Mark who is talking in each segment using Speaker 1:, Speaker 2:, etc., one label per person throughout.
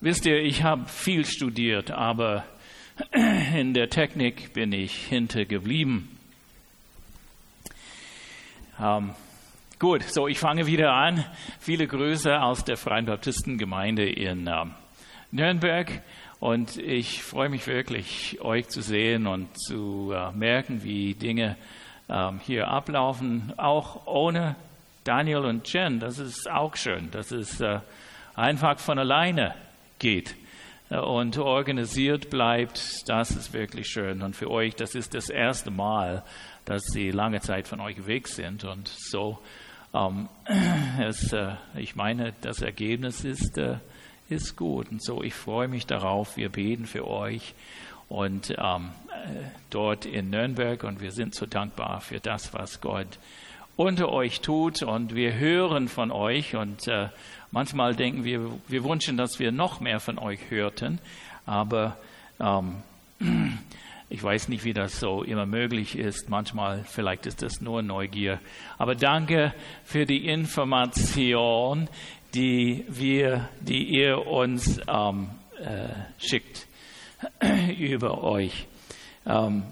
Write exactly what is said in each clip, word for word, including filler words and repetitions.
Speaker 1: Wisst ihr, ich habe viel studiert, aber in der Technik bin ich hintergeblieben. Ähm, gut, so ich fange wieder an. Viele Grüße aus der Freien Baptistengemeinde in ähm, Nürnberg. Und ich freue mich wirklich, euch zu sehen und zu äh, merken, wie Dinge ähm, hier ablaufen, auch ohne Daniel und Jen. Das ist auch schön, dass es äh, einfach von alleine geht äh, und organisiert bleibt. Das ist wirklich schön. Und für euch, das ist das erste Mal, dass sie lange Zeit von euch weg sind. Und so, ähm, es, äh, ich meine, das Ergebnis ist äh, ist gut. Und so, ich freue mich darauf. Wir beten für euch und ähm, dort in Nürnberg und wir sind so dankbar für das, was Gott unter euch tut und wir hören von euch und äh, manchmal denken wir, wir wünschen, dass wir noch mehr von euch hörten, aber ähm, ich weiß nicht, wie das so immer möglich ist. Manchmal, vielleicht ist das nur Neugier. Aber danke für die Information, die wir, die ihr uns ähm, äh, schickt über euch. Ähm,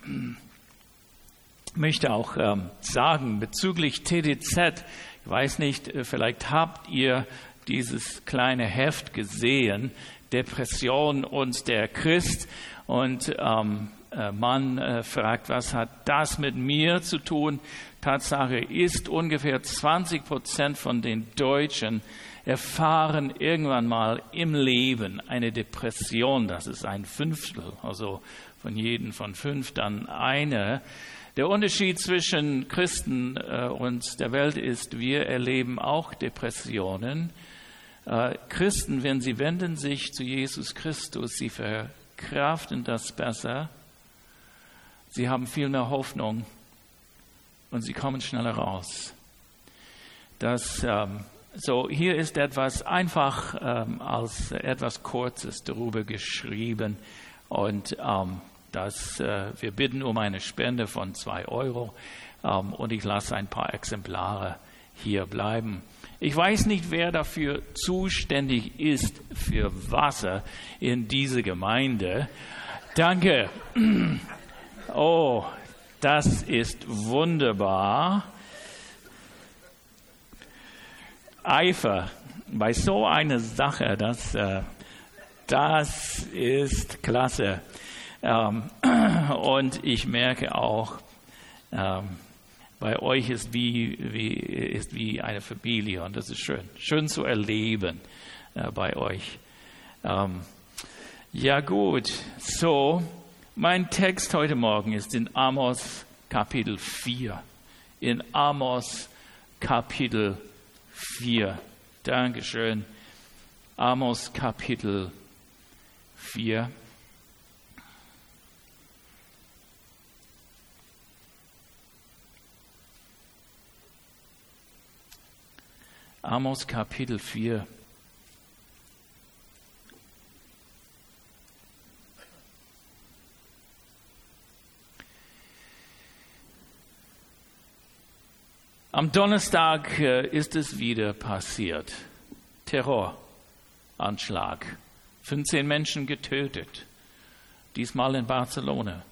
Speaker 1: möchte auch ähm, sagen bezüglich T D Z. Ich weiß nicht, vielleicht habt ihr dieses kleine Heft gesehen, Depression und der Christ. Und ähm, man äh, fragt, was hat das mit mir zu tun? Tatsache ist, ungefähr zwanzig Prozent von den Deutschen erfahren irgendwann mal im Leben eine Depression. Das ist ein Fünftel, also von jedem von fünf dann eine. Der Unterschied zwischen Christen äh, und der Welt ist, wir erleben auch Depressionen. Äh, Christen, wenn sie wenden sich zu Jesus Christus, sie verkraften das besser. Sie haben viel mehr Hoffnung und sie kommen schneller raus. Das, ähm, so hier ist etwas einfach ähm, als etwas Kurzes darüber geschrieben und ähm, das, äh, wir bitten um eine Spende von zwei Euro ähm, und ich lasse ein paar Exemplare hier bleiben. Ich weiß nicht, wer dafür zuständig ist für Wasser in dieser Gemeinde. Danke. Oh, das ist wunderbar. Eifer bei so einer Sache, das, äh, das ist klasse. Ähm, und ich merke auch, ähm, bei euch ist wie, wie, ist wie eine Familie und das ist schön, schön zu erleben äh, bei euch. Ähm, ja gut, so. Mein Text heute Morgen ist in Amos Kapitel vier. In Amos Kapitel vier. Dankeschön. Amos Kapitel vier. Amos Kapitel vier. Am Donnerstag äh, ist es wieder passiert. Terroranschlag. fünfzehn Menschen getötet. Diesmal in Barcelona.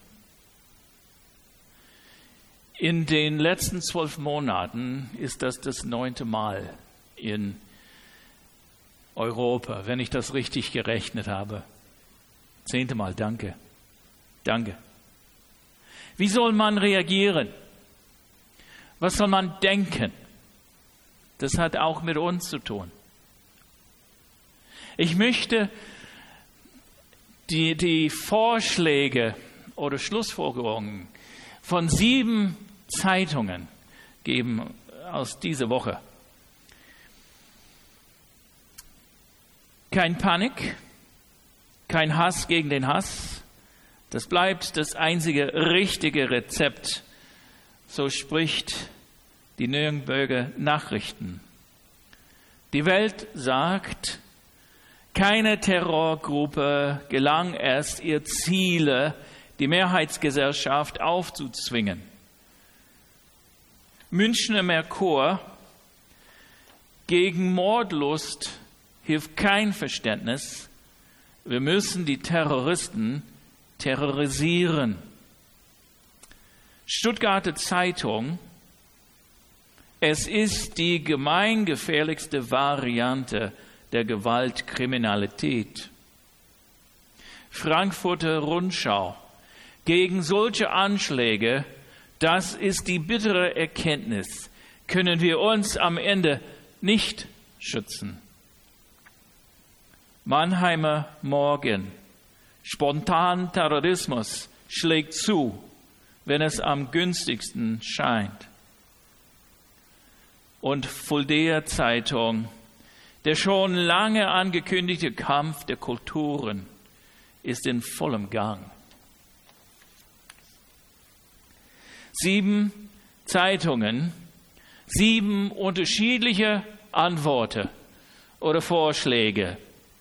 Speaker 1: In den letzten zwölf Monaten ist das das neunte Mal in Europa, wenn ich das richtig gerechnet habe. Zehnte Mal, danke. Danke. Wie soll man reagieren? Was soll man denken? Das hat auch mit uns zu tun. Ich möchte die, die Vorschläge oder Schlussfolgerungen von sieben Zeitungen geben aus dieser Woche. Kein Panik, kein Hass gegen den Hass. Das bleibt das einzige richtige Rezept. So spricht die Nürnberger Nachrichten. Die Welt sagt, keine Terrorgruppe gelang es, ihr Ziele, die Mehrheitsgesellschaft aufzuzwingen. Münchner Merkur, gegen Mordlust hilft kein Verständnis. Wir müssen die Terroristen terrorisieren. Stuttgarter Zeitung: Es ist die gemeingefährlichste Variante der Gewaltkriminalität. Frankfurter Rundschau: Gegen solche Anschläge, das ist die bittere Erkenntnis, können wir uns am Ende nicht schützen. Mannheimer Morgen: Spontanterrorismus schlägt zu, wenn es am günstigsten scheint. Und Fuldaer Zeitung: Der schon lange angekündigte Kampf der Kulturen ist in vollem Gang. Sieben Zeitungen, sieben unterschiedliche Antworten oder Vorschläge.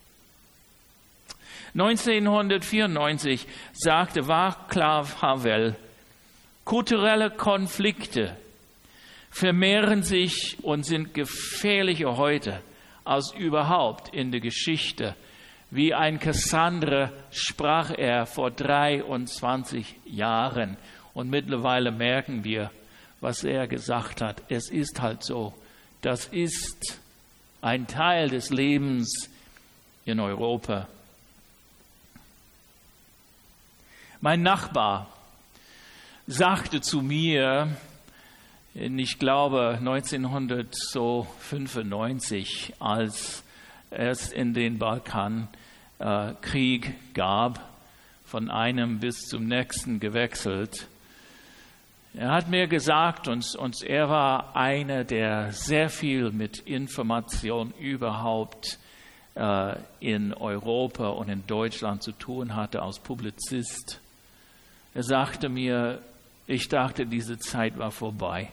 Speaker 1: neunzehnhundertvierundneunzig sagte Václav Havel: Kulturelle Konflikte vermehren sich und sind gefährlicher heute als überhaupt in der Geschichte. Wie ein Kassandra sprach er vor dreiundzwanzig Jahren. Und mittlerweile merken wir, was er gesagt hat. Es ist halt so. Das ist ein Teil des Lebens in Europa. Mein Nachbar sagte zu mir, ich glaube neunzehnhundertfünfundneunzig, als es in den Balkankrieg äh, gab, von einem bis zum nächsten gewechselt. Er hat mir gesagt, und, und er war einer, der sehr viel mit Information überhaupt äh, in Europa und in Deutschland zu tun hatte als Publizist. Er sagte mir, ich dachte, diese Zeit war vorbei.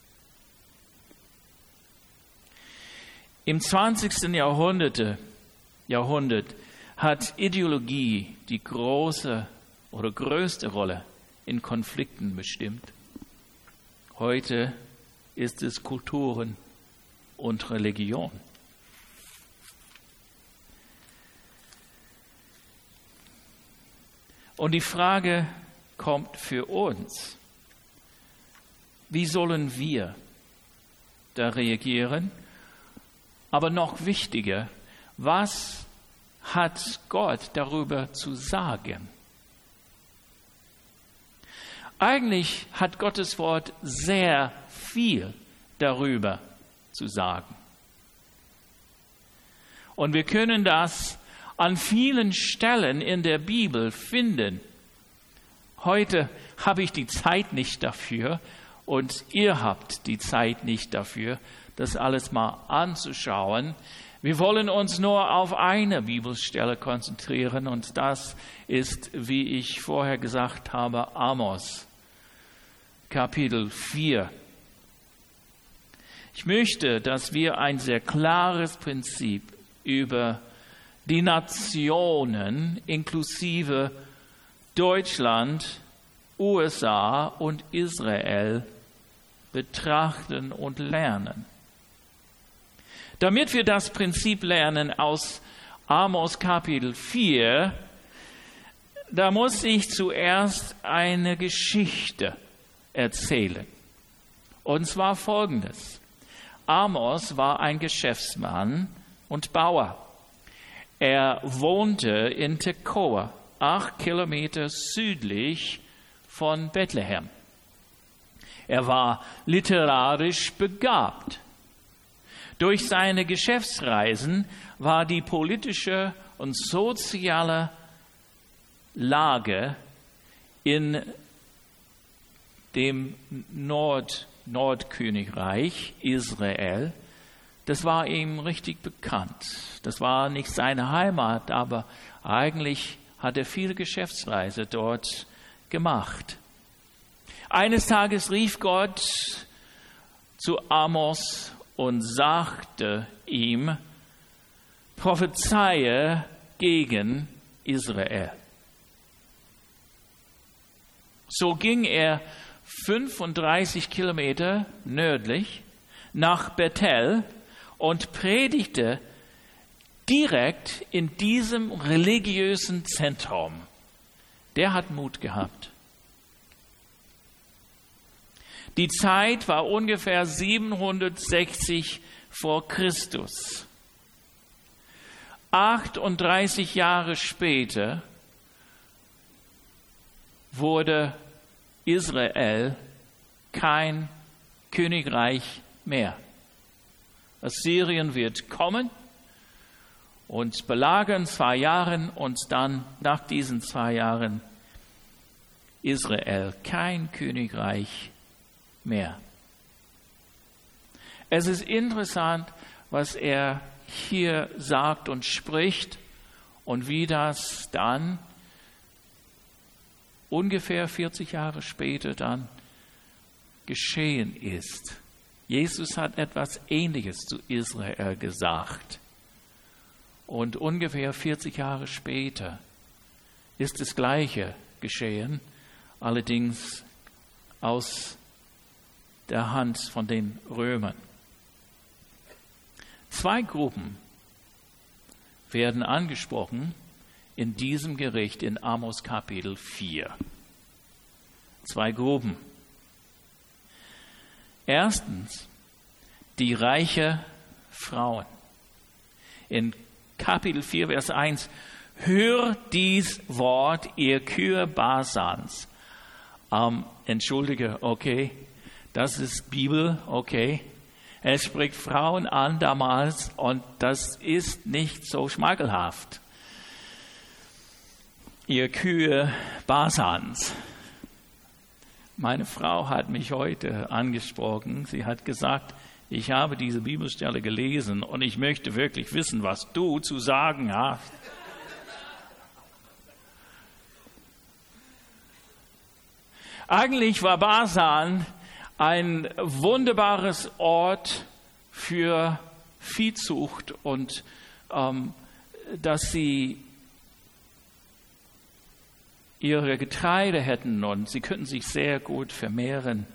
Speaker 1: Im zwanzigsten Jahrhundert, Jahrhundert hat Ideologie die große oder größte Rolle in Konflikten bestimmt. Heute ist es Kulturen und Religion. Und die Frage kommt für uns: Wie sollen wir da reagieren? Aber noch wichtiger, was hat Gott darüber zu sagen? Eigentlich hat Gottes Wort sehr viel darüber zu sagen. Und wir können das an vielen Stellen in der Bibel finden. Heute habe ich die Zeit nicht dafür und ihr habt die Zeit nicht dafür, das alles mal anzuschauen. Wir wollen uns nur auf eine Bibelstelle konzentrieren und das ist, wie ich vorher gesagt habe, Amos, Kapitel vier. Ich möchte, dass wir ein sehr klares Prinzip über die Nationen inklusive Deutschland, U S A und Israel betrachten und lernen. Damit wir das Prinzip lernen aus Amos Kapitel vier, da muss ich zuerst eine Geschichte erzählen. Und zwar Folgendes. Amos war ein Geschäftsmann und Bauer. Er wohnte in Tekoa, acht Kilometer südlich von Bethlehem. Er war literarisch begabt. Durch seine Geschäftsreisen war die politische und soziale Lage in dem Nord- Nordkönigreich Israel, das war ihm richtig bekannt. Das war nicht seine Heimat, aber eigentlich hat er viele Geschäftsreisen dort gemacht. Eines Tages rief Gott zu Amos und sagte ihm, prophezeie gegen Israel. So ging er fünfunddreißig Kilometer nördlich nach Bethel und predigte direkt in diesem religiösen Zentrum, der hat Mut gehabt. Die Zeit war ungefähr siebenhundertsechzig vor Christus. achtunddreißig Jahre später wurde Israel kein Königreich mehr. Assyrien wird kommen und belagern zwei Jahre und dann nach diesen zwei Jahren Israel kein Königreich mehr. Es ist interessant, was er hier sagt und spricht und wie das dann ungefähr vierzig Jahre später dann geschehen ist. Jesus hat etwas Ähnliches zu Israel gesagt. Und ungefähr vierzig Jahre später ist das Gleiche geschehen, allerdings aus der Hand von den Römern. Zwei Gruppen werden angesprochen in diesem Gericht in Amos Kapitel vier. Zwei Gruppen. Erstens die reiche Frauen. In Kapitel vier, Vers eins: Hört dies Wort, ihr Kühe Basans. Ähm, entschuldige, okay, das ist Bibel, okay. Er spricht Frauen an damals und das ist nicht so schmeichelhaft. Ihr Kühe Basans. Meine Frau hat mich heute angesprochen. Sie hat gesagt, ich habe diese Bibelstelle gelesen und ich möchte wirklich wissen, was du zu sagen hast. Eigentlich war Basan ein wunderbares Ort für Viehzucht und ähm, dass sie ihre Getreide hätten und sie könnten sich sehr gut vermehren.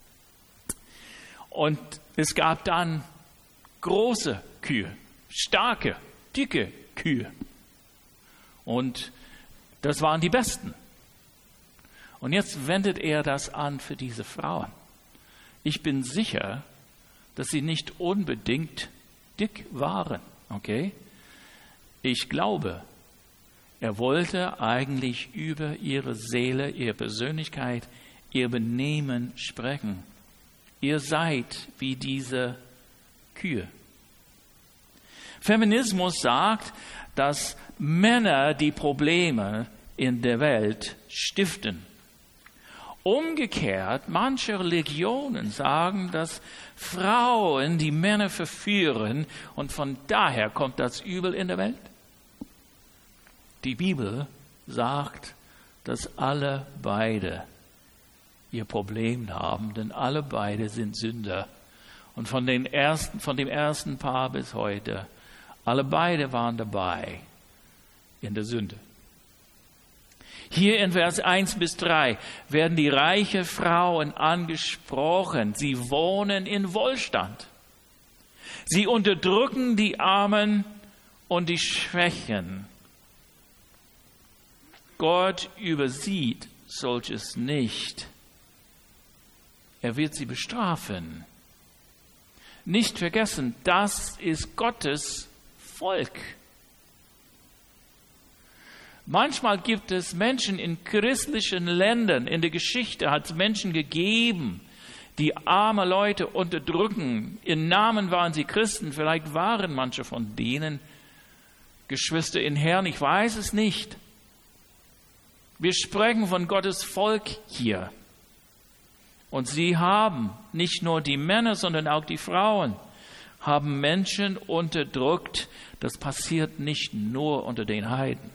Speaker 1: Und es gab dann große Kühe, starke, dicke Kühe. Und das waren die besten. Und jetzt wendet er das an für diese Frauen. Ich bin sicher, dass sie nicht unbedingt dick waren, okay? Ich glaube, er wollte eigentlich über ihre Seele, ihre Persönlichkeit, ihr Benehmen sprechen. Ihr seid wie diese Kühe. Feminismus sagt, dass Männer die Probleme in der Welt stiften. Umgekehrt, manche Religionen sagen, dass Frauen die Männer verführen und von daher kommt das Übel in der Welt. Die Bibel sagt, dass alle beide ihr Problem haben, denn alle beide sind Sünder. Und von, den ersten, von dem ersten Paar bis heute, alle beide waren dabei in der Sünde. Hier in Vers eins bis drei werden die reichen Frauen angesprochen. Sie wohnen in Wohlstand. Sie unterdrücken die Armen und die Schwächen. Gott übersieht solches nicht. Er wird sie bestrafen. Nicht vergessen, das ist Gottes Volk. Manchmal gibt es Menschen in christlichen Ländern, in der Geschichte hat es Menschen gegeben, die arme Leute unterdrücken. Im Namen waren sie Christen, vielleicht waren manche von denen Geschwister in Herrn, ich weiß es nicht. Wir sprechen von Gottes Volk hier. Und sie haben, nicht nur die Männer, sondern auch die Frauen, haben Menschen unterdrückt. Das passiert nicht nur unter den Heiden.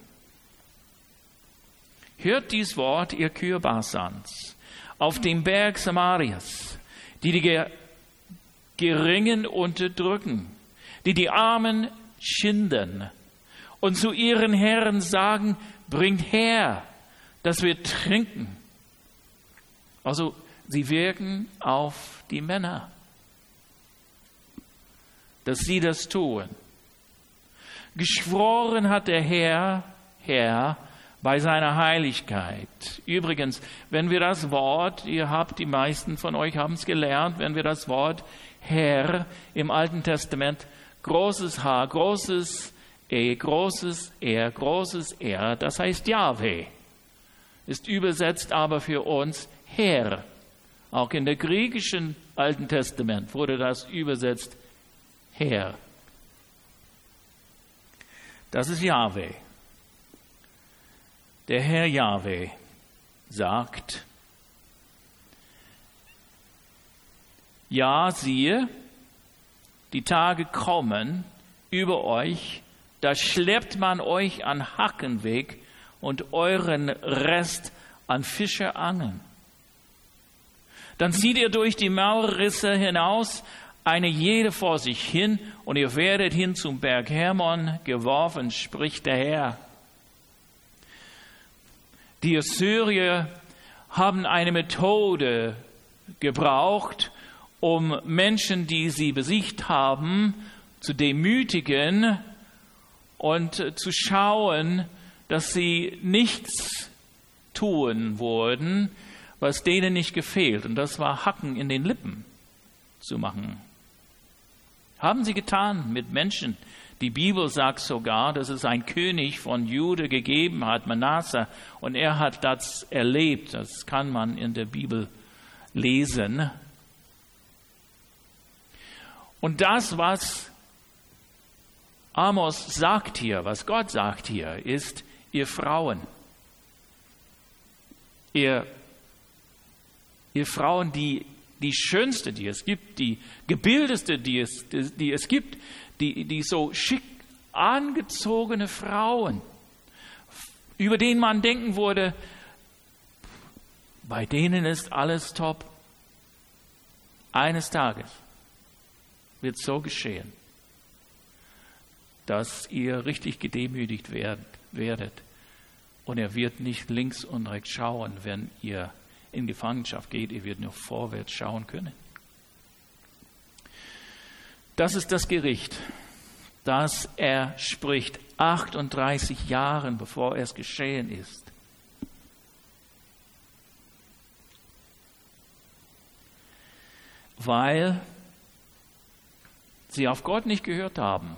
Speaker 1: Hört dies Wort, ihr Kühe Basans, auf dem Berg Samarias, die die Geringen unterdrücken, die die Armen schinden und zu ihren Herren sagen, bringt her, dass wir trinken. Also sie wirken auf die Männer, dass sie das tun. Geschworen hat der Herr, Herr, bei seiner Heiligkeit. Übrigens, wenn wir das Wort, ihr habt, die meisten von euch haben es gelernt, wenn wir das Wort Herr im Alten Testament, großes H, großes E, großes R, großes R, das heißt Jahwe, ist übersetzt aber für uns Herr. Auch in der griechischen Alten Testament wurde das übersetzt Herr. Das ist Jahwe. Der Herr Jahwe sagt, ja, siehe, die Tage kommen über euch, da schleppt man euch an Hacken weg und euren Rest an Fische angeln. Dann zieht ihr durch die Mauerrisse hinaus, eine jede vor sich hin, und ihr werdet hin zum Berg Hermon geworfen, spricht der Herr. Die Assyrier haben eine Methode gebraucht, um Menschen, die sie besiegt haben, zu demütigen und zu schauen, dass sie nichts tun würden, was denen nicht gefehlt. Und das war Hacken in den Lippen zu machen. Haben sie getan mit Menschen. Die Bibel sagt sogar, dass es einen König von Juda gegeben hat, Manasse, und er hat das erlebt. Das kann man in der Bibel lesen. Und das, was Amos sagt hier, was Gott sagt hier, ist, ihr Frauen, ihr, ihr Frauen, die, die schönste, die es gibt, die gebildetste, die es, die, die es gibt, die, die so schick angezogene Frauen, über denen man denken würde, bei denen ist alles top. Eines Tages wird so geschehen, dass ihr richtig gedemütigt werdet. Und er wird nicht links und rechts schauen, wenn ihr in Gefangenschaft geht. Ihr werdet nur vorwärts schauen können. Das ist das Gericht, das er spricht, achtunddreißig Jahre bevor es geschehen ist. Weil sie auf Gott nicht gehört haben.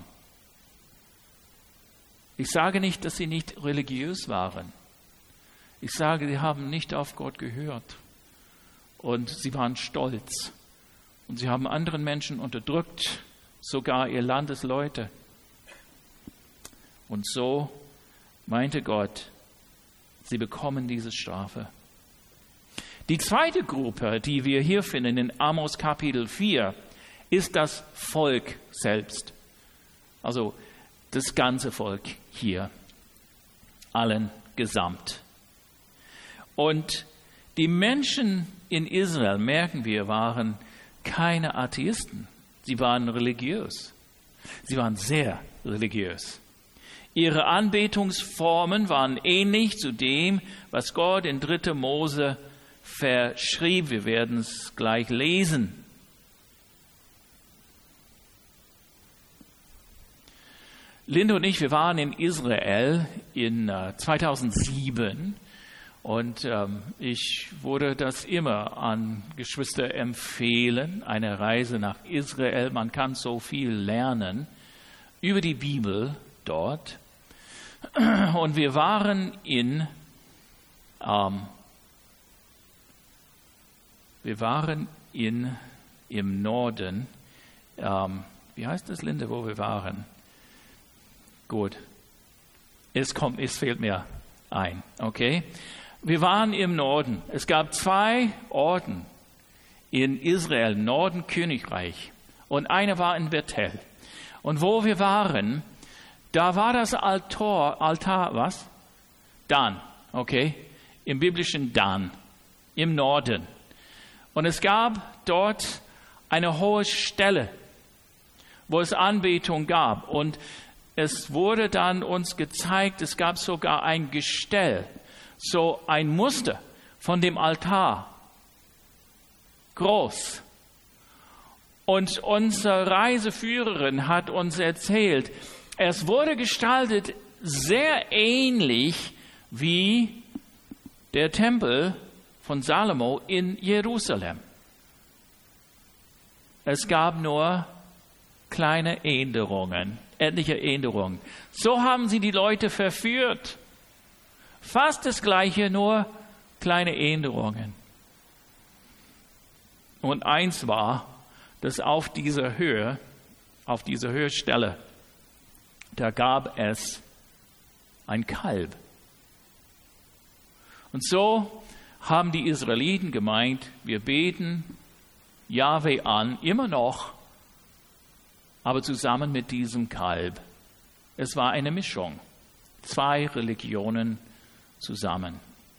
Speaker 1: Ich sage nicht, dass sie nicht religiös waren. Ich sage, sie haben nicht auf Gott gehört. Und sie waren stolz. Und sie haben anderen Menschen unterdrückt, sogar ihr Landesleute. Und so meinte Gott, sie bekommen diese Strafe. Die zweite Gruppe, die wir hier finden in Amos Kapitel vier, ist das Volk selbst. Also das ganze Volk hier, allen gesamt. Und die Menschen in Israel, merken wir, waren keine Atheisten. Sie waren religiös. Sie waren sehr religiös. Ihre Anbetungsformen waren ähnlich zu dem, was Gott in dritter Mose verschrieb. Wir werden es gleich lesen. Linde und ich, wir waren in Israel in äh, zweitausendsieben und ähm, ich würde das immer an Geschwister empfehlen, eine Reise nach Israel. Man kann so viel lernen über die Bibel dort. Und wir waren in ähm, wir waren in im Norden. Ähm, wie heißt das, Linde, wo wir waren? Gut, es kommt, es fehlt mir ein, okay? Wir waren im Norden. Es gab zwei Orten in Israel, Norden Königreich, und einer war in Bethel. Und wo wir waren, da war das Altar, Altar, was? Dan, okay? Im biblischen Dan, im Norden. Und es gab dort eine hohe Stelle, wo es Anbetung gab. Und es wurde dann uns gezeigt, es gab sogar ein Gestell, so ein Muster von dem Altar, groß. Und unsere Reiseführerin hat uns erzählt, Es wurde gestaltet sehr ähnlich wie der Tempel von Salomo in Jerusalem. Es gab nur kleine Änderungen, etliche Änderungen. So haben sie die Leute verführt. Fast das Gleiche, nur kleine Änderungen. Und eins war, dass auf dieser Höhe, auf dieser Höhestelle, da gab es ein Kalb. Und so haben die Israeliten gemeint, wir beten Jahwe an, immer noch, aber zusammen mit diesem Kalb. Es war eine Mischung, zwei Religionen zusammen.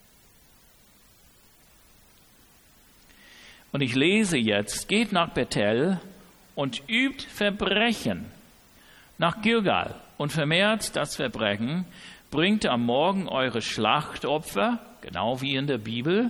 Speaker 1: Und ich lese jetzt, geht nach Bethel und übt Verbrechen. Nach Gilgal und vermehrt das Verbrechen, bringt am Morgen eure Schlachtopfer, genau wie in der Bibel.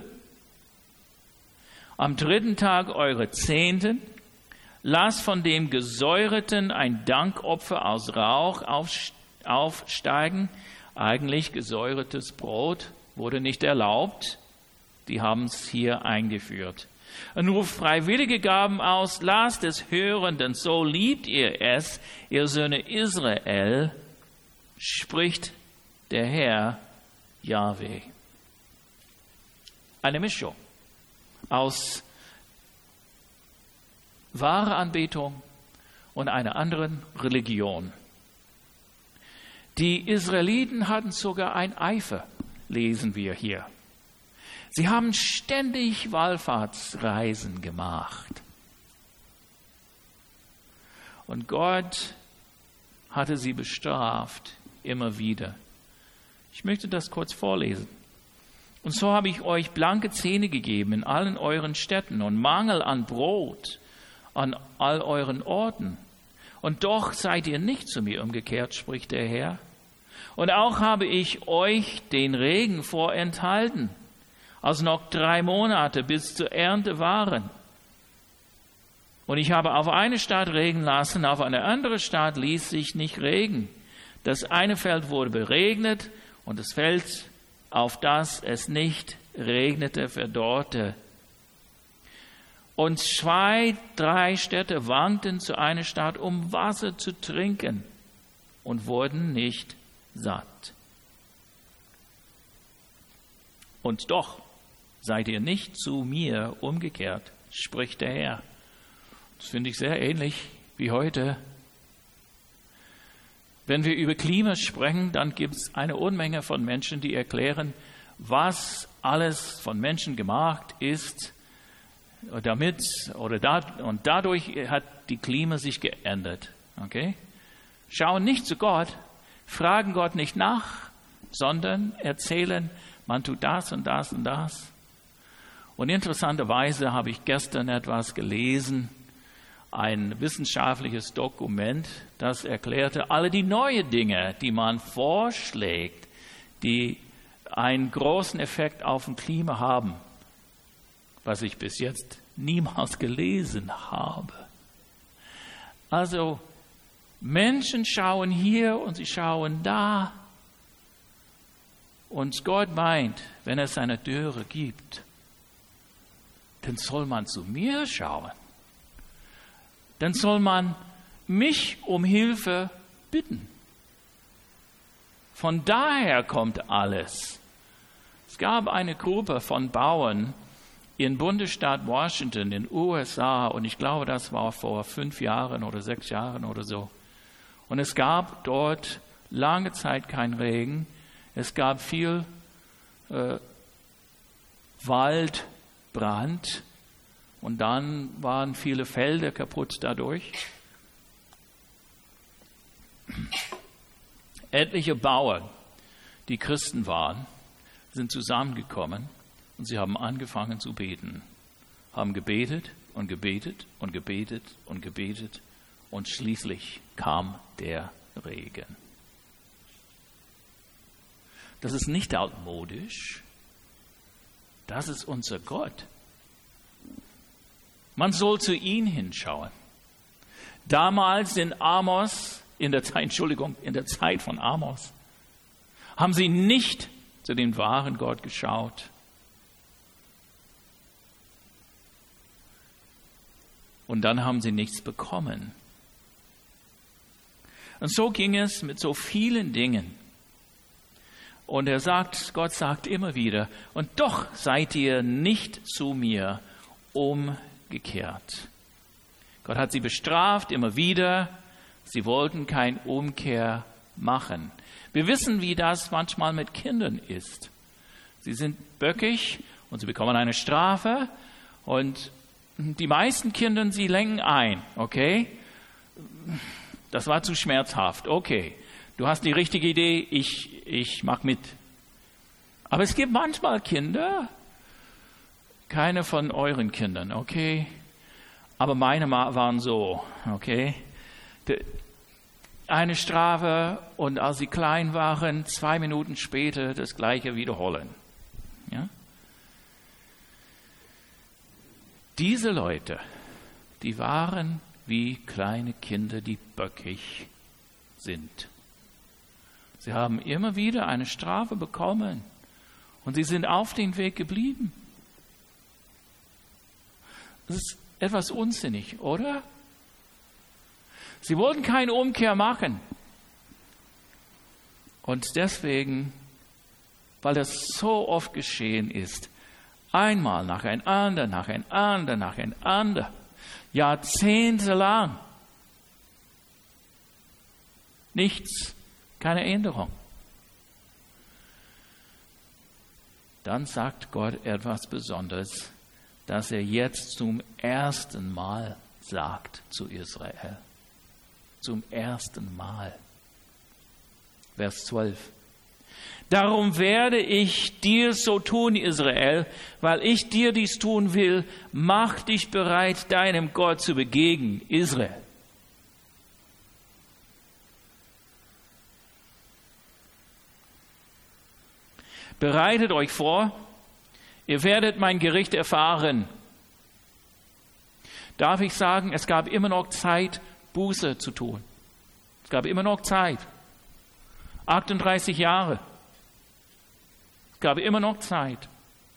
Speaker 1: Am dritten Tag eure Zehnten. Lasst von dem Gesäuerten ein Dankopfer aus Rauch aufsteigen. Eigentlich gesäuertes Brot wurde nicht erlaubt. Die haben es hier eingeführt. Und ruft freiwillige Gaben aus, lasst es hören, denn so liebt ihr es, ihr Söhne Israel, spricht der Herr Jahwe. Eine Mischung aus wahrer Anbetung und einer anderen Religion. Die Israeliten hatten sogar ein Eifer, lesen wir hier. Sie haben ständig Wallfahrtsreisen gemacht. Und Gott hatte sie bestraft, immer wieder. Ich möchte das kurz vorlesen. Und so habe ich euch blanke Zähne gegeben in allen euren Städten und Mangel an Brot an all euren Orten. Und doch seid ihr nicht zu mir umgekehrt, spricht der Herr. Und auch habe ich euch den Regen vorenthalten, als noch drei Monate bis zur Ernte waren. Und ich habe auf eine Stadt regen lassen, auf eine andere Stadt ließ sich nicht regen. Das eine Feld wurde beregnet und das Feld, auf das es nicht regnete, verdorrte. Und zwei, drei Städte wankten zu einer Stadt, um Wasser zu trinken und wurden nicht satt. Und doch seid ihr nicht zu mir umgekehrt, spricht der Herr. Das finde ich sehr ähnlich wie heute. Wenn wir über Klima sprechen, dann gibt es eine Unmenge von Menschen, die erklären, was alles von Menschen gemacht ist, damit oder da, und dadurch hat die Klima sich geändert. Okay? Schauen nicht zu Gott, fragen Gott nicht nach, sondern erzählen, man tut das und das und das. Und interessanterweise habe ich gestern etwas gelesen, ein wissenschaftliches Dokument, das erklärte, alle die neuen Dinge, die man vorschlägt, die einen großen Effekt auf das Klima haben, was ich bis jetzt niemals gelesen habe. Also Menschen schauen hier und sie schauen da. Und Gott meint, wenn es eine Dürre gibt, dann soll man zu mir schauen. Dann soll man mich um Hilfe bitten. Von daher kommt alles. Es gab eine Gruppe von Bauern im Bundesstaat Washington in den U S A und ich glaube, das war vor fünf Jahren oder sechs Jahren oder so. Und es gab dort lange Zeit keinen Regen. Es gab viel äh, Waldbrand und dann waren viele Felder kaputt dadurch. Etliche Bauern, die Christen waren, sind zusammengekommen und sie haben angefangen zu beten. Haben gebetet und gebetet und gebetet und gebetet und schließlich kam der Regen. Das ist nicht altmodisch. Das ist unser Gott. Man soll zu ihm hinschauen. Damals in Amos in der Zeit, Entschuldigung, in der Zeit von Amos, haben sie nicht zu dem wahren Gott geschaut. Und dann haben sie nichts bekommen. Und so ging es mit so vielen Dingen. Und er sagt, Gott sagt immer wieder, und doch seid ihr nicht zu mir umgekehrt. Gott hat sie bestraft, immer wieder. Sie wollten keine Umkehr machen. Wir wissen, wie das manchmal mit Kindern ist. Sie sind böckig und sie bekommen eine Strafe und die meisten Kinder, sie lenken ein, okay? Das war zu schmerzhaft, okay. Du hast die richtige Idee, ich, ich mach mit. Aber es gibt manchmal Kinder, keine von euren Kindern, okay? Aber meine waren so, okay? Eine Strafe und als sie klein waren, zwei Minuten später das Gleiche wiederholen. Ja? Diese Leute, die waren wie kleine Kinder, die böckig sind. Sie haben immer wieder eine Strafe bekommen und sie sind auf dem Weg geblieben. Das ist etwas unsinnig, oder? Sie wollten keine Umkehr machen. Und deswegen, weil das so oft geschehen ist, einmal nacheinander, nacheinander, nacheinander, jahrzehntelang, nichts, keine Änderung. Dann sagt Gott etwas Besonderes, das er jetzt zum ersten Mal sagt zu Israel. Zum ersten Mal. Vers zwölf. Darum werde ich dir so tun, Israel, weil ich dir dies tun will, mach dich bereit, deinem Gott zu begegnen, Israel. Bereitet euch vor, ihr werdet mein Gericht erfahren. Darf ich sagen, es gab immer noch Zeit, Buße zu tun. Es gab immer noch Zeit. achtunddreißig Jahre. Es gab immer noch Zeit.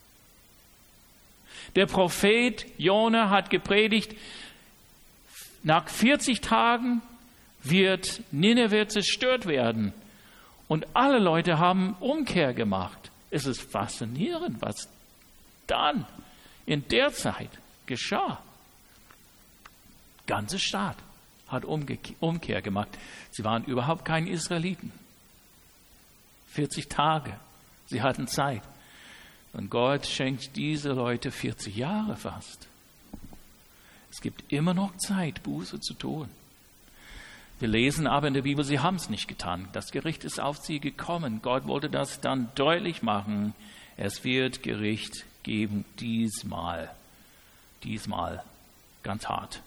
Speaker 1: Der Prophet Jona hat gepredigt, nach vierzig Tagen wird Nineveh zerstört werden. Und alle Leute haben Umkehr gemacht. Es ist faszinierend, was dann in der Zeit geschah. Der ganze Staat hat Umkehr gemacht. Sie waren überhaupt keine Israeliten. vierzig Tage. Sie hatten Zeit. Und Gott schenkt diese Leute vierzig Jahre fast. Es gibt immer noch Zeit, Buße zu tun. Wir lesen aber in der Bibel, sie haben es nicht getan. Das Gericht ist auf sie gekommen. Gott wollte das dann deutlich machen. Es wird Gericht geben, diesmal. Diesmal ganz hart.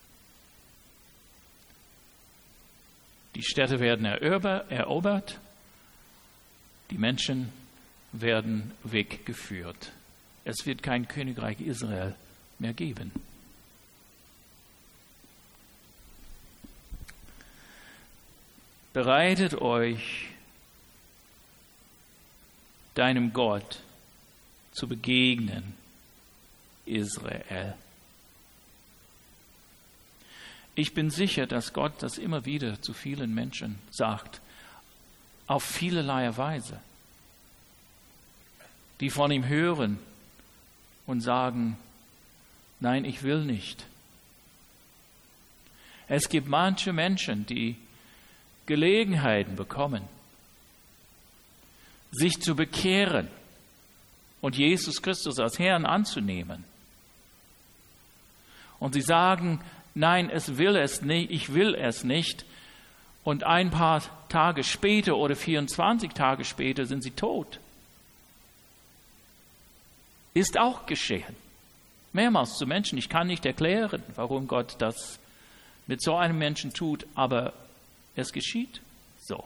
Speaker 1: Die Städte werden erobert. Die Menschen werden weggeführt. Es wird kein Königreich Israel mehr geben. Bereitet euch, deinem Gott zu begegnen, Israel. Ich bin sicher, dass Gott das immer wieder zu vielen Menschen sagt, auf vielerlei Weise, die von ihm hören und sagen, nein, ich will nicht. Es gibt manche Menschen, die Gelegenheiten bekommen, sich zu bekehren und Jesus Christus als Herrn anzunehmen. Und sie sagen, nein, es will es nicht, ich will es nicht. Und ein paar Tage später oder vierundzwanzig Tage später sind sie tot. Ist auch geschehen. Mehrmals zu Menschen. Ich kann nicht erklären, warum Gott das mit so einem Menschen tut, aber es geschieht so.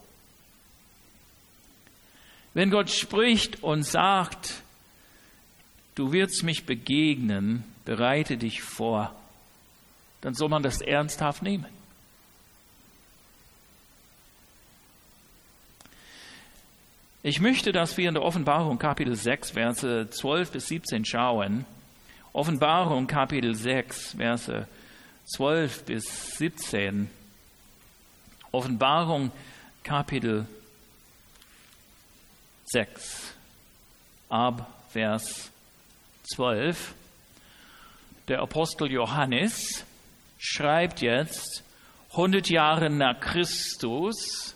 Speaker 1: Wenn Gott spricht und sagt, du wirst mich begegnen, bereite dich vor, dann soll man das ernsthaft nehmen. Ich möchte, dass wir in der Offenbarung Kapitel sechs, Verse zwölf bis siebzehn schauen. Offenbarung Kapitel sechs, Verse zwölf bis siebzehn. Offenbarung Kapitel sechs, ab Vers zwölf. Der Apostel Johannes schreibt jetzt hundert Jahre nach Christus.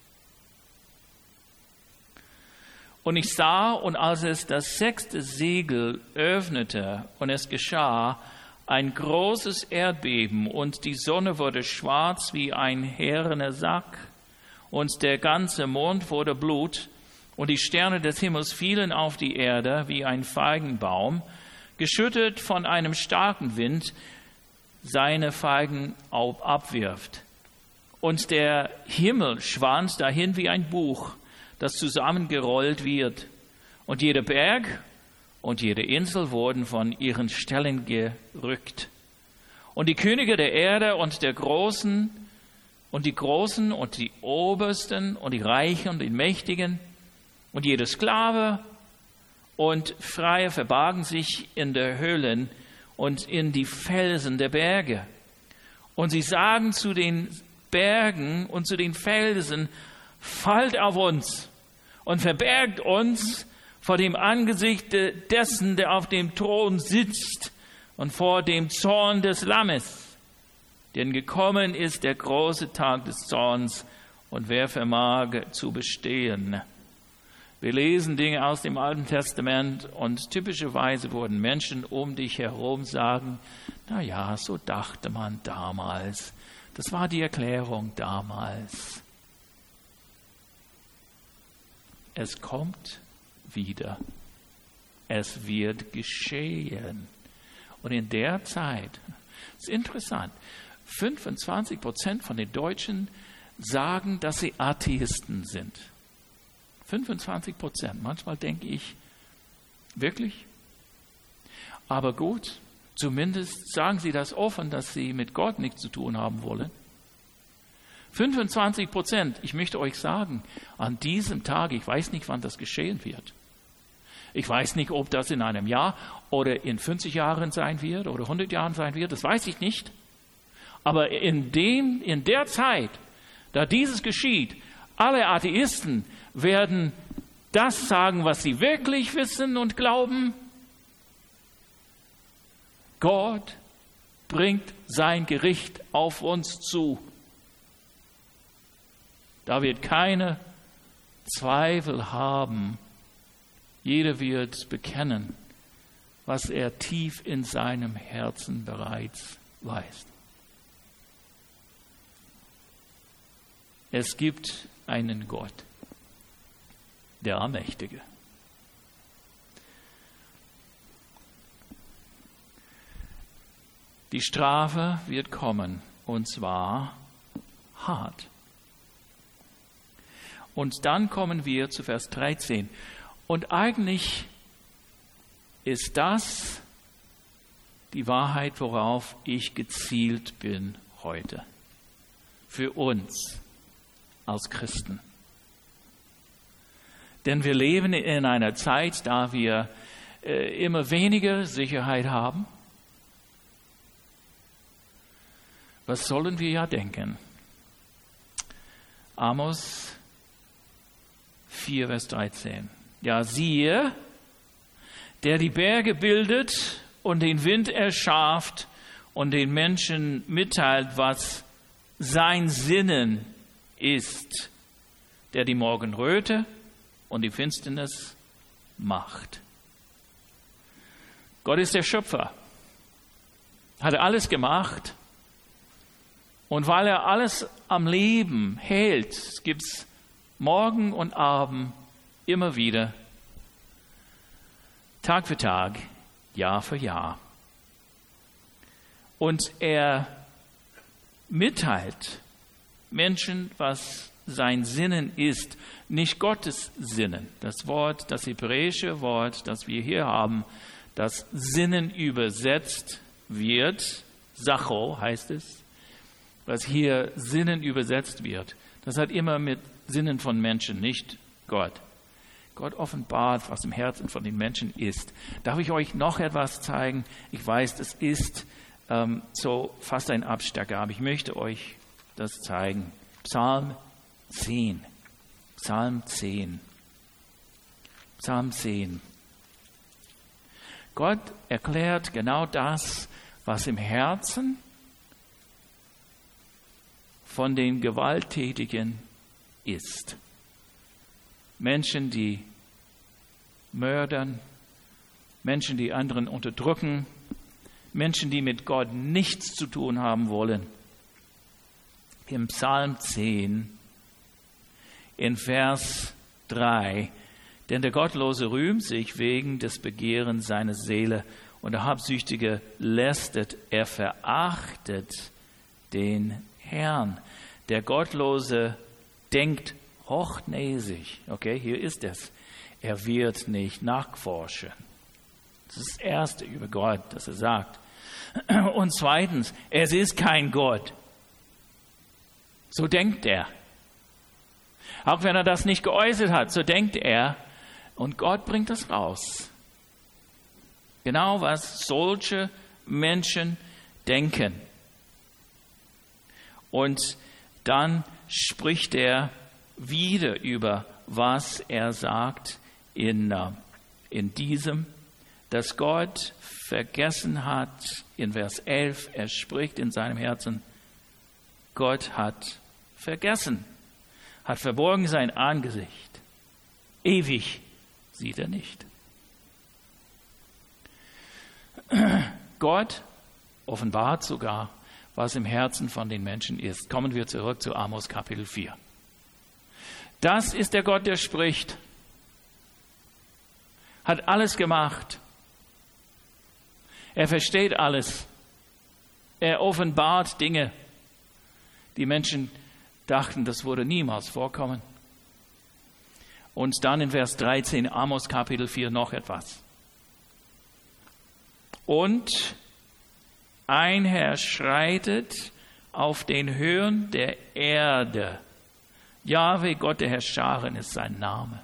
Speaker 1: Und ich sah, und als es das sechste Segel öffnete, und es geschah, ein großes Erdbeben, und die Sonne wurde schwarz wie ein härener Sack, und der ganze Mond wurde Blut, und die Sterne des Himmels fielen auf die Erde wie ein Feigenbaum, geschüttet von einem starken Wind, seine Feigen abwirft. Und der Himmel schwand dahin wie ein Buch, das zusammengerollt wird. Und jeder Berg und jede Insel wurden von ihren Stellen gerückt. Und die Könige der Erde und der Großen und die Großen und die Obersten und die Reichen und die Mächtigen und jeder Sklave und Freie verbargen sich in der Höhlen und in die Felsen der Berge. Und sie sagen zu den Bergen und zu den Felsen, fallt auf uns und verbergt uns vor dem Angesicht dessen, der auf dem Thron sitzt und vor dem Zorn des Lammes. Denn gekommen ist der große Tag des Zorns, und wer vermag zu bestehen? Wir lesen Dinge aus dem Alten Testament, und typischerweise wurden Menschen um dich herum sagen, na ja, so dachte man damals. Das war die Erklärung damals. Es kommt wieder. Es wird geschehen. Und in der Zeit, das ist interessant, fünfundzwanzig Prozent von den Deutschen sagen, dass sie Atheisten sind. fünfundzwanzig Prozent. Manchmal denke ich, wirklich? Aber gut, zumindest sagen sie das offen, dass sie mit Gott nichts zu tun haben wollen. fünfundzwanzig Prozent. Ich möchte euch sagen, an diesem Tag, ich weiß nicht, wann das geschehen wird. Ich weiß nicht, ob das in einem Jahr oder in fünfzig Jahren sein wird oder hundert Jahren sein wird. Das weiß ich nicht. Aber in dem, in der Zeit, da dieses geschieht, alle Atheisten werden das sagen, was sie wirklich wissen und glauben. Gott bringt sein Gericht auf uns zu. Da wird keine Zweifel haben. Jeder wird bekennen, was er tief in seinem Herzen bereits weiß. Es gibt einen Gott, der Allmächtige. Die Strafe wird kommen, und zwar hart. Und dann kommen wir zu Vers dreizehn. Und eigentlich ist das die Wahrheit, worauf ich gezielt bin heute. Für uns als Christen. Denn wir leben in einer Zeit, da wir äh, immer weniger Sicherheit haben. Was sollen wir ja denken? Amos vier, Vers dreizehn. Ja, siehe, der die Berge bildet und den Wind erschafft und den Menschen mitteilt, was sein Sinnen ist, der die Morgenröte und die Finsternis macht. Gott ist der Schöpfer, hat alles gemacht, und weil er alles am Leben hält, gibt es Morgen und Abend immer wieder, Tag für Tag, Jahr für Jahr. Und er mitteilt Menschen, was sein Sinnen ist, nicht Gottes Sinnen. Das Wort, das hebräische Wort, das wir hier haben, das Sinnen übersetzt wird, Sacho heißt es, was hier Sinnen übersetzt wird. Das hat immer mit Sinnen von Menschen, nicht Gott. Gott offenbart, was im Herzen von den Menschen ist. Darf ich euch noch etwas zeigen? Ich weiß, das ist ähm, so fast ein Abstecker, aber ich möchte euch das zeigen. Psalm zehn. Psalm zehn. Psalm zehn. Gott erklärt genau das, was im Herzen von den Gewalttätigen ist. Menschen, die mördern, Menschen, die anderen unterdrücken, Menschen, die mit Gott nichts zu tun haben wollen. Im Psalm zehn, in Vers drei, denn der Gottlose rühmt sich wegen des Begehrens seiner Seele und der Habsüchtige lästert, er verachtet den Herrn. Der Gottlose denkt hochnäsig. Okay, hier ist es. Er wird nicht nachforschen. Das ist das Erste über Gott, das er sagt. Und zweitens, es ist kein Gott. So denkt er. Auch wenn er das nicht geäußert hat, so denkt er. Und Gott bringt das raus. Genau was solche Menschen denken. Und dann spricht er wieder über, was er sagt in, in diesem, dass Gott vergessen hat, in Vers elf, er spricht in seinem Herzen, Gott hat vergessen, hat verborgen sein Angesicht. Ewig sieht er nicht. Gott offenbart sogar, was im Herzen von den Menschen ist. Kommen wir zurück zu Amos Kapitel vier. Das ist der Gott, der spricht. Hat alles gemacht. Er versteht alles. Er offenbart Dinge. Die Menschen dachten, das würde niemals vorkommen. Und dann in Vers dreizehn, Amos Kapitel vier, noch etwas. Und ein Herr schreitet auf den Höhen der Erde. Jahwe, Gott der Herrscharen, ist sein Name.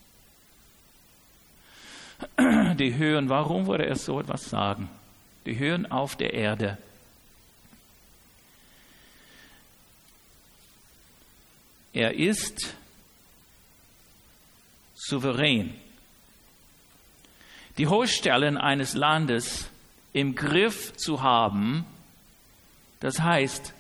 Speaker 1: Die Höhen, warum würde er so etwas sagen? Die Höhen auf der Erde. Er ist souverän. Die Hochstellen eines Landes im Griff zu haben, das heißt,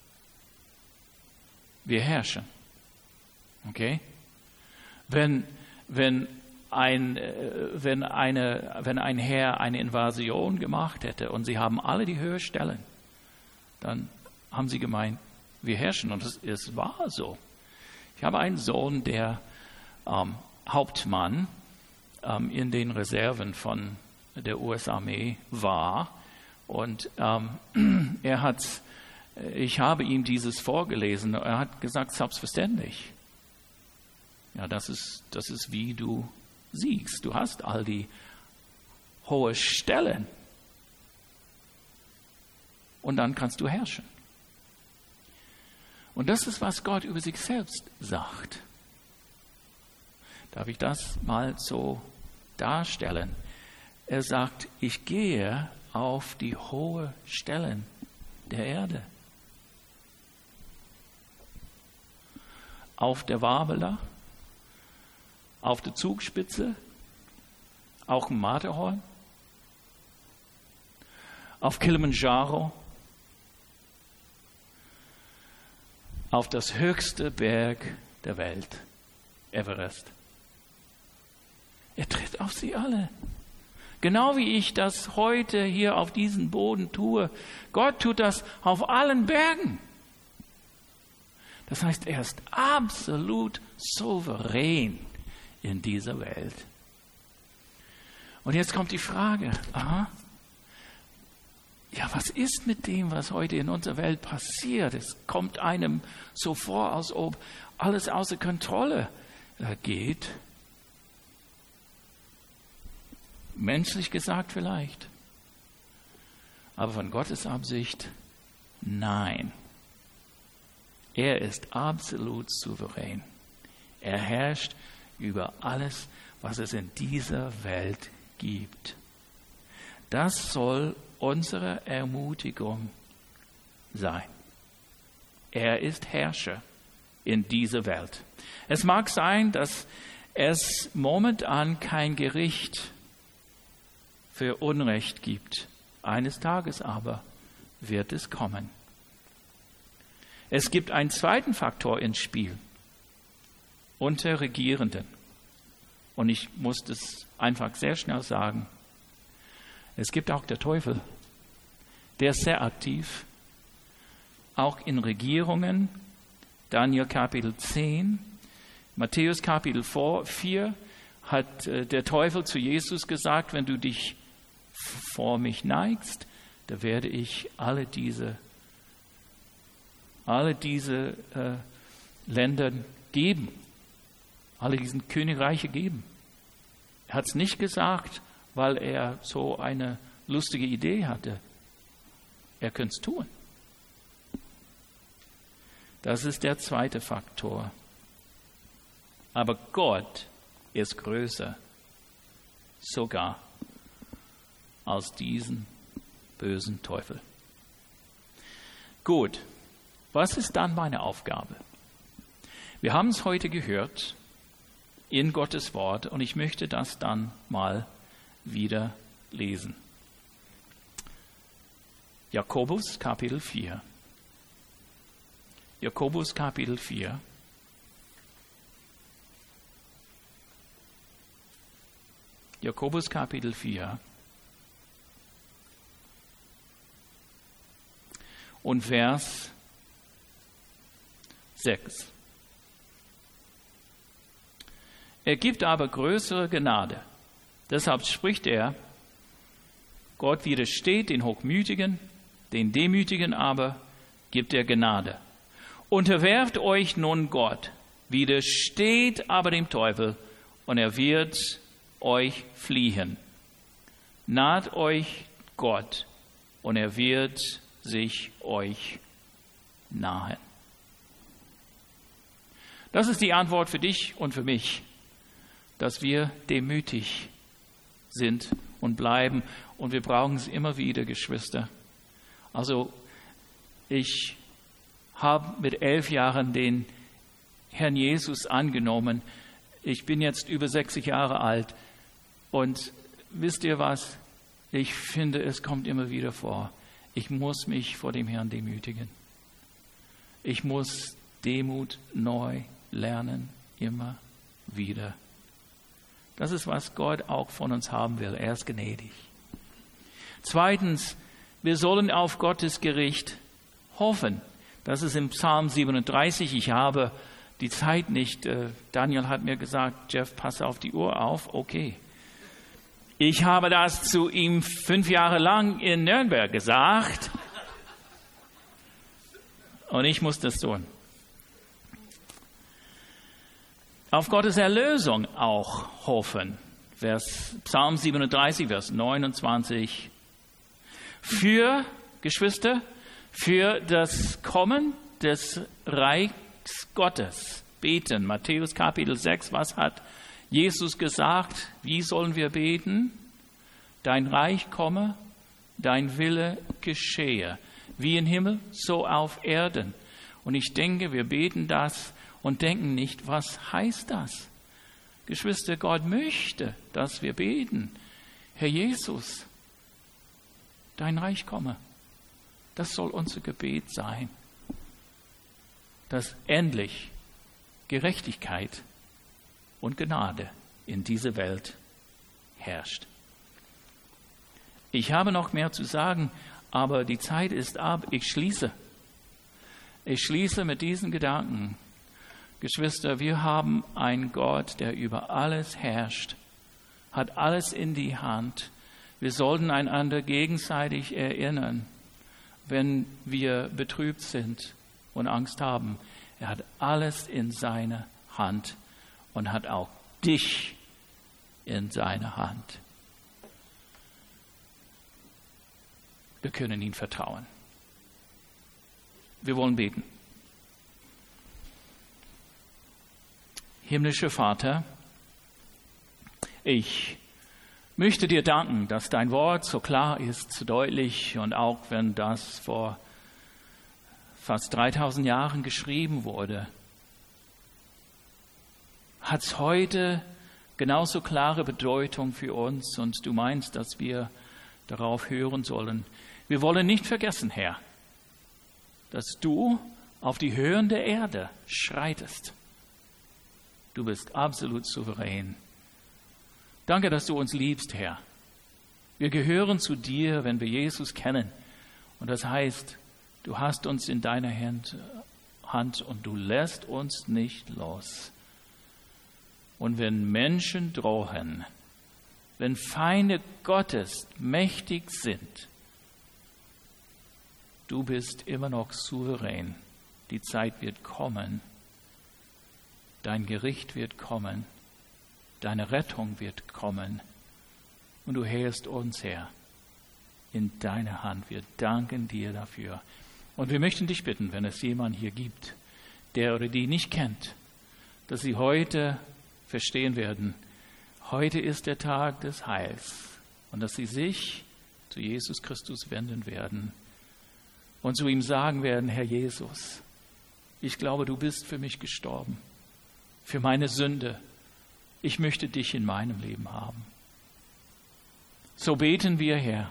Speaker 1: wir herrschen. Okay? Wenn, wenn, ein, wenn, eine, wenn ein Herr eine Invasion gemacht hätte und sie haben alle die Höchststellen, dann haben sie gemeint, wir herrschen. Und es, es war so. Ich habe einen Sohn, der ähm, Hauptmann ähm, in den Reserven von der U S-Armee war. Und ähm, er hat, ich habe ihm dieses vorgelesen. Er hat gesagt, selbstverständlich. Ja, das ist, das ist wie du siegst. Du hast all die hohe Stellen. Und dann kannst du herrschen. Und das ist, was Gott über sich selbst sagt. Darf ich das mal so darstellen? Er sagt, ich gehe auf die hohen Stellen der Erde. Auf der Wabela, auf der Zugspitze, auch im Matterhorn, auf Kilimanjaro, auf das höchste Berg der Welt, Everest. Er tritt auf sie alle. Genau wie ich das heute hier auf diesem Boden tue. Gott tut das auf allen Bergen. Das heißt, er ist absolut souverän in dieser Welt. Und jetzt kommt die Frage, aha, ja, was ist mit dem, was heute in unserer Welt passiert? Es kommt einem so vor, als ob alles außer Kontrolle geht. Menschlich gesagt vielleicht. Aber von Gottes Absicht, nein. Er ist absolut souverän. Er herrscht über alles, was es in dieser Welt gibt. Das soll unsere Ermutigung sein. Er ist Herrscher in dieser Welt. Es mag sein, dass es momentan kein Gericht für Unrecht gibt. Eines Tages aber wird es kommen. Es gibt einen zweiten Faktor ins Spiel. Unter Regierenden. Und ich muss das einfach sehr schnell sagen. Es gibt auch der Teufel. Der ist sehr aktiv. Auch in Regierungen. Daniel Kapitel zehn. Matthäus Kapitel vier hat der Teufel zu Jesus gesagt, wenn du dich vor mich neigst, da werde ich alle diese, alle diese äh, Länder geben, alle diesen Königreiche geben. Er hat es nicht gesagt, weil er so eine lustige Idee hatte. Er könnte es tun. Das ist der zweite Faktor. Aber Gott ist größer, sogar als diesen bösen Teufel. Gut, was ist dann meine Aufgabe? Wir haben es heute gehört in Gottes Wort und ich möchte das dann mal wieder lesen. Jakobus Kapitel vier. Jakobus Kapitel vier. Jakobus Kapitel vier. Und Vers sechs. Er gibt aber größere Gnade. Deshalb spricht er, Gott widersteht den Hochmütigen, den Demütigen aber gibt er Gnade. Unterwerft euch nun Gott, widersteht aber dem Teufel, und er wird euch fliehen. Naht euch Gott, und er wird sich euch nahen. Das ist die Antwort für dich und für mich, dass wir demütig sind und bleiben. Und wir brauchen es immer wieder, Geschwister. Also ich habe mit elf Jahren den Herrn Jesus angenommen. Ich bin jetzt über sechzig Jahre alt. Und wisst ihr was? Ich finde, es kommt immer wieder vor. Ich muss mich vor dem Herrn demütigen. Ich muss Demut neu lernen, immer wieder. Das ist, was Gott auch von uns haben will. Er ist gnädig. Zweitens, wir sollen auf Gottes Gericht hoffen. Das ist im Psalm siebenunddreißig. Ich habe die Zeit nicht. Daniel hat mir gesagt, Jeff, pass auf die Uhr auf. Okay. Ich habe das zu ihm fünf Jahre lang in Nürnberg gesagt. Und ich muss das tun. Auf Gottes Erlösung auch hoffen. Vers, Psalm siebenunddreißig, Vers neunundzwanzig. Für, Geschwister, für das Kommen des Reichs Gottes beten. Matthäus Kapitel sechs, was hat Jesus gesagt? Wie sollen wir beten? Dein Reich komme, dein Wille geschehe. Wie im Himmel, so auf Erden. Und ich denke, wir beten das und denken nicht, was heißt das? Geschwister, Gott möchte, dass wir beten. Herr Jesus, dein Reich komme. Das soll unser Gebet sein. Dass endlich Gerechtigkeit und Gnade in dieser Welt herrscht. Ich habe noch mehr zu sagen, aber die Zeit ist ab. Ich schließe. Ich schließe mit diesen Gedanken. Geschwister, wir haben einen Gott, der über alles herrscht, hat alles in die Hand. Wir sollten einander gegenseitig erinnern, wenn wir betrübt sind und Angst haben. Er hat alles in seiner Hand und hat auch dich in seiner Hand. Wir können ihm vertrauen. Wir wollen beten. Himmlischer Vater, Ich möchte dir danken, dass dein Wort so klar ist, so deutlich, und auch wenn das vor fast dreitausend Jahren geschrieben wurde, hat es heute genauso klare Bedeutung für uns, und du meinst, dass wir darauf hören sollen. Wir wollen nicht vergessen, Herr, dass du auf die Höhen der Erde schreitest. Du bist absolut souverän. Danke, dass du uns liebst, Herr. Wir gehören zu dir, wenn wir Jesus kennen. Und das heißt, du hast uns in deiner Hand, Hand und du lässt uns nicht los. Und wenn Menschen drohen, wenn Feinde Gottes mächtig sind, du bist immer noch souverän. Die Zeit wird kommen. Dein Gericht wird kommen. Deine Rettung wird kommen. Und du hältst uns, Herr, in deine Hand. Wir danken dir dafür. Und wir möchten dich bitten, wenn es jemanden hier gibt, der oder die nicht kennt, dass sie heute verstehen werden, heute ist der Tag des Heils. Und dass sie sich zu Jesus Christus wenden werden und zu ihm sagen werden, Herr Jesus, ich glaube, du bist für mich gestorben, für meine Sünde. Ich möchte dich in meinem Leben haben. So beten wir, Herr.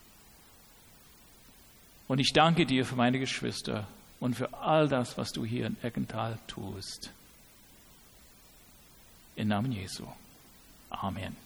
Speaker 1: Und ich danke dir für meine Geschwister und für all das, was du hier in Eckental tust. Im Namen Jesu. Amen.